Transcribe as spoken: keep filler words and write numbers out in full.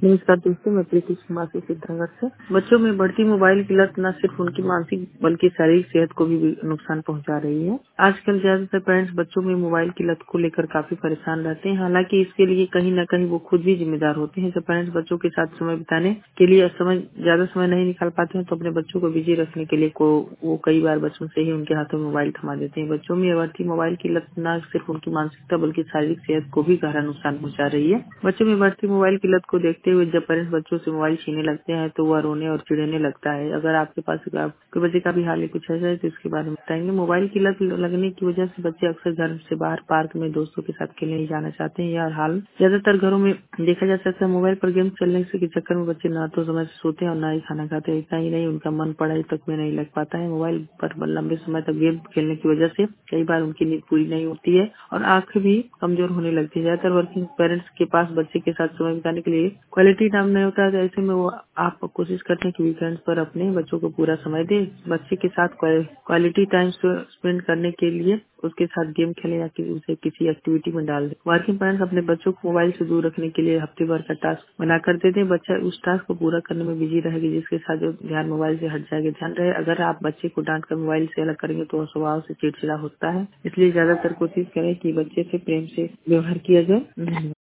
नमस्कार दोस्तों, मैं प्रीति कुमार से सिद्धनगर से। बच्चों में बढ़ती मोबाइल की लत न सिर्फ उनकी मानसिक बल्कि शारीरिक सेहत को भी भी नुकसान पहुंचा रही है। आजकल ज्यादातर पेरेंट्स बच्चों में मोबाइल की लत को लेकर काफी परेशान रहते हैं। हालांकि इसके लिए कहीं न कहीं वो खुद भी जिम्मेदार होते हैं। जब पेरेंट्स बच्चों के साथ समय बिताने के लिए समय ज्यादा समय नहीं निकाल पाते हैं तो अपने बच्चों को बिजी रखने के लिए को वो कई बार बचपन से ही उनके हाथों में मोबाइल थमा देते हैं। बच्चों में बढ़ती मोबाइल की लत न सिर्फ उनकी मानसिकता बल्कि शारीरिक सेहत को भी गहरा नुकसान पहुंचा रही है। बच्चों में बढ़ती मोबाइल की लत को देखते हुए जब पेरेंट्स बच्चों से मोबाइल छीनने लगते हैं तो वह रोने और चिढ़ने लगता है। अगर आपके पास आपके बच्चे का भी हाल है कुछ ऐसा है तो इसके बारे में बताएंगे। मोबाइल की लत लगने की वजह से बच्चे अक्सर घर से बाहर पार्क में दोस्तों के साथ खेलने नहीं जाना चाहते हैं। यह हाल ज्यादातर घरों में देखा जा सकता है। मोबाइल पर गेम चलने के चक्कर में बच्चे ना तो समय से सोते हैं और ना ही खाना खाते हैं। इतना ही नहीं, उनका मन पढ़ाई तक में नहीं लग पाता है। मोबाइल पर लंबे समय तक गेम खेलने की वजह से कई बार उनकी नींद पूरी नहीं होती है और आंखें भी कमजोर होने लगती है। ज्यादातर वर्किंग पेरेंट्स के पास बच्चे के साथ समय बिताने के लिए क्वालिटी टाइम नहीं होता है, तो ऐसे में वो आप कोशिश करते हैं कि वीकेंड्स पर अपने बच्चों को पूरा समय दे। बच्चे के साथ क्वालिटी टाइम स्पेंड करने के लिए उसके साथ गेम खेले या कि उसे किसी एक्टिविटी में डाल दे। वर्किंग पेरेंट्स अपने बच्चों को मोबाइल से दूर रखने के लिए हफ्ते भर का टास्क बना कर देते हैं। बच्चा उस टास्क को पूरा करने में बिजी रहेगी जिसके साथ जो ध्यान मोबाइल से हट जाएगा। ध्यान रहे, अगर आप बच्चे को डांट कर मोबाइल से अलग करेंगे तो स्वभाव से चिड़चिड़ा होता है। इसलिए ज्यादातर कोशिश करें कि बच्चे से प्रेम से व्यवहार किया जाए।